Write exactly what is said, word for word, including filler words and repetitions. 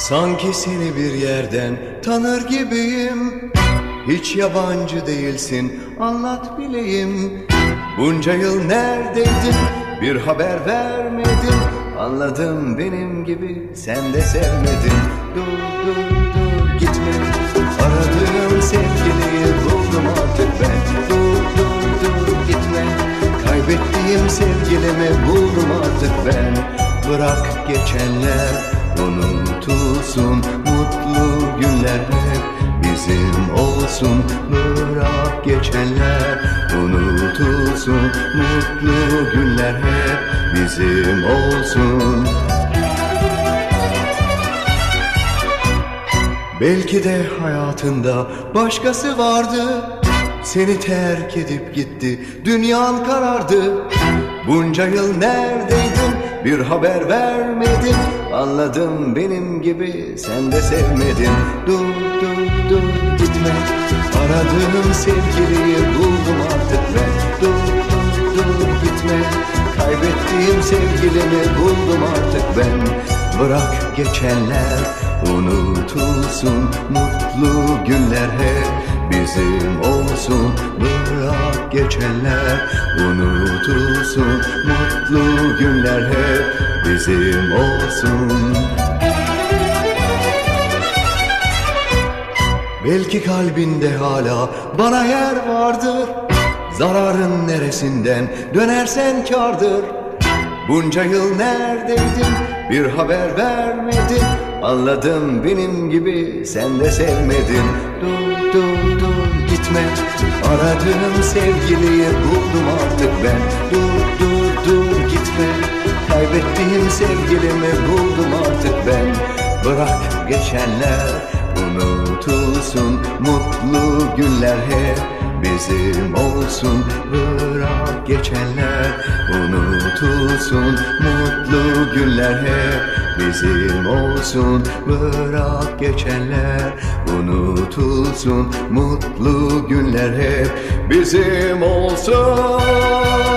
Sanki seni bir yerden tanır gibiyim. Hiç yabancı değilsin, anlat bileyim. Bunca yıl neredeydin, bir haber vermedin. Anladım, benim gibi sen de sevmedin. Dur dur dur gitme, aradığım sevgiliyi buldum artık ben. Dur dur dur gitme, kaybettiğim sevgilimi buldum artık ben. Bırak geçenler unutulsun, mutlu günler hep bizim olsun. Bırak geçenler unutulsun, mutlu günler hep bizim olsun. Belki de hayatında başkası vardı, seni terk edip gitti, dünyan karardı. Bunca yıl neredeydin, bir haber vermedin. Anladım, benim gibi sen de sevmedin. Dur dur dur gitme, aradığım sevgiliyi buldum artık ben. Dur dur dur gitme, kaybettiğim sevgilimi buldum artık ben. Bırak geçenler unutulsun, mutlu günler hep bizim olsun. Bırak geçenler unutulsun, mutlu günler hep bizim olsun. Belki kalbinde hala bana yer vardır, zararın neresinden dönersen kârdır. Bunca yıl neredeydin, bir haber vermedin. Anladım, benim gibi sen de sevmedin. Dur dur dur gitme, aradığım sevgiliyi buldum artık ben. Dur dur dur gitme, kaybettiğim sevgilimi buldum artık ben. Bırak geçenler unutulsun, mutlu günler hep bizim olsun. Bırak geçenler unutulsun, mutlu günler hep bizim olsun. Bırak geçenler unutulsun, mutlu günler hep bizim olsun.